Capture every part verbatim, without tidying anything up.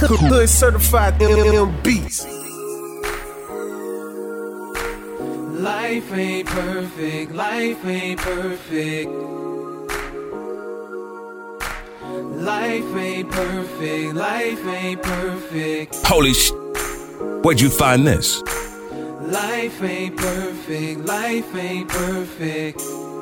Hood certified M M Beats. Life ain't perfect, life ain't perfect. Life ain't perfect, life ain't perfect. Holy sh! Where'd you find this? Life ain't perfect, life ain't perfect.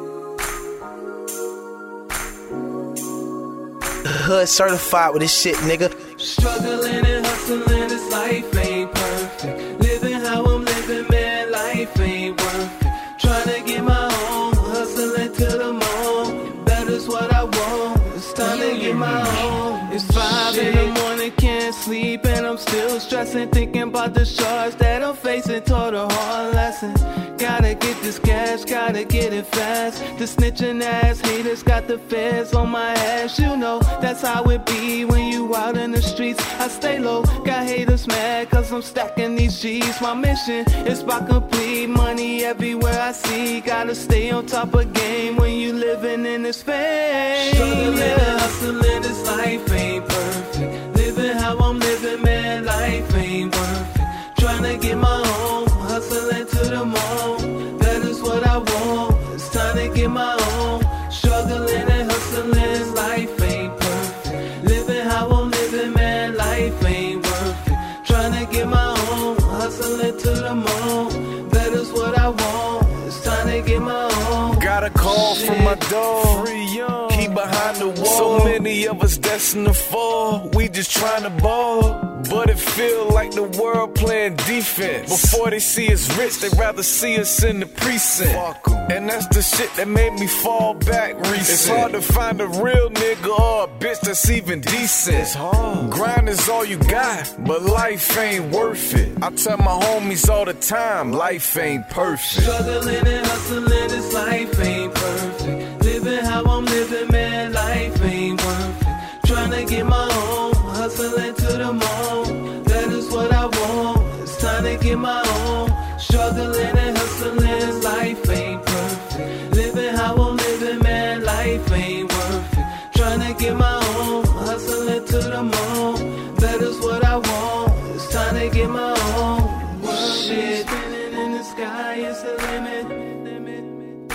Hood certified with this shit, nigga. Struggling and hustling, this life ain't perfect. Living how I'm living, man, life ain't worth it. Trying to get my own, hustling to the moon. That is what I want, it's time to get my own. It's five in the morning, can't sleep, and I'm still stressing, thinking about the charge that I'm facing. Taught a hard lesson. Gotta get this cash, gotta get it fast. The snitching ass haters got the feds on my ass. You know, that's how it be when you out in the streets. I stay low, got haters mad cause I'm stacking these G's. My mission is by complete, money everywhere I see. Gotta stay on top of game when you living in this fame. Struggling and hustling, this life ain't perfect. Living how I'm living, man, life ain't worth it. Tryna get my own, hustling to the moon. That is what I want, it's time to get my own. Struggling and hustling, life ain't perfect. Living how I'm living, man, life ain't worth it. Tryna get my own, hustling to the moon. That is what I want, it's time to get my own. Got a call Shit. from my dog. He behind the wall. So many of us destined to fall. We just trying to ball. But it feel like the world playing defense. Before they see us rich, they rather see us in the precinct. And that's the shit that made me fall back recent. It's hard to find a real nigga or a bitch that's even decent. It's hard. Grind is all you got, but life ain't worth it. I tell my homies all the time, life ain't perfect. Struggling and hustling, this life ain't perfect. Living how I'm living, man, life ain't worth it. Tryna get my own, hustling to the moon. That is what I want, it's time to get my own. Struggling and hustling, life ain't perfect. Living how I'm living, man, life ain't worth it. Tryna get my own, hustling to the moon. That is what I want, it's time to get my own. World is spinning in the sky, it's the limit. Limit,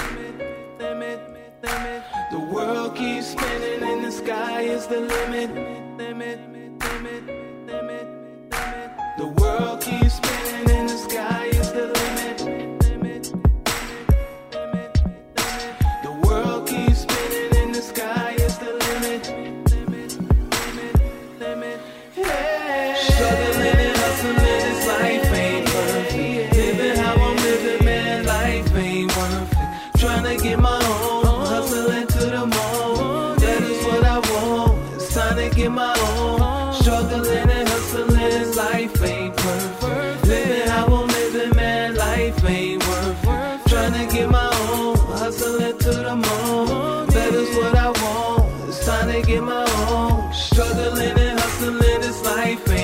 limit, limit, limit. The world keeps spinning in the sky, it's the limit. Limit, limit, limit, limit. The world keeps spinning in the sky, it's the limit. Limit, limit, limit, limit. The world keeps spinning in the sky, it's the limit. Limit, limit, limit. Hey. Struggling and hustling, this life ain't perfect. Living how I'm living, man, life ain't worth it. Tryna get my own, hustling to the moon. That is what I want, it's time to get my own. Struggling and hustling, life ain't perfect. Living how I'm living, man, life ain't worth it. Tryna get my own, hustling to the moon. That is what I want, it's time to get my own. Struggling and hustling, this life ain't